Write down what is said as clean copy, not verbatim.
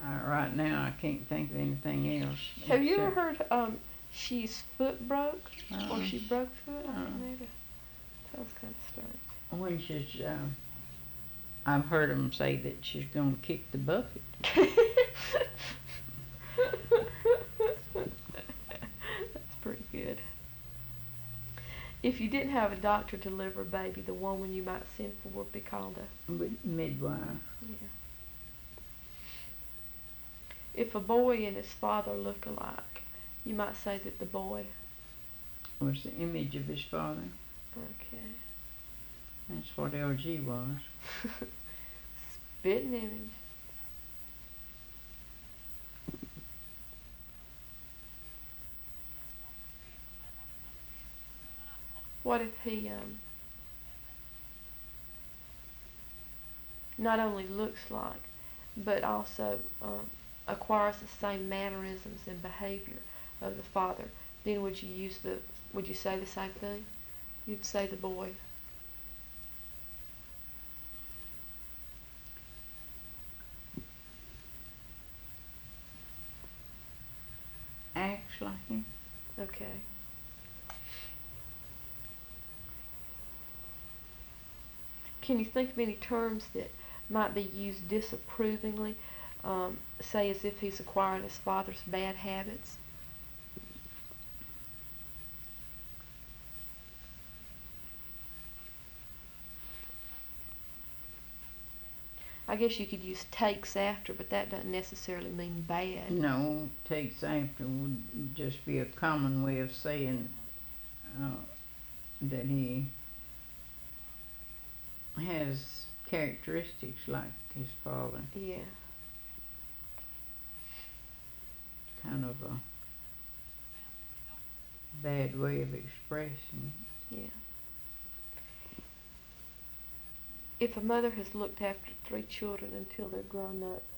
Right now, I can't think of anything else. Have you ever heard she's foot broke? Or Uh, she broke foot? I uh, didn't know that. Sounds kind of strange. when she's, I've heard them say that she's going to kick the bucket. That's pretty good. If you didn't have a doctor to deliver a baby, the woman you might send for would be called a Midwife. yeah. If a boy and his father look alike, you might say that the boy. Was the image of his father. Okay. That's what LG was. Spitting image. What if he not only looks like, but also acquires the same mannerisms and behavior of the father? Then would you say the same thing? You'd say the boy. Acts like him. Okay. Can you think of any terms that might be used disapprovingly? Say as if he's acquiring his father's bad habits. I guess you could use takes after, but that doesn't necessarily mean bad. No, takes after would just be a common way of saying uh, that he has characteristics like his father. Yeah. Kind of a bad way of expressing. Yeah. If a mother has looked after 3 children until they're grown up,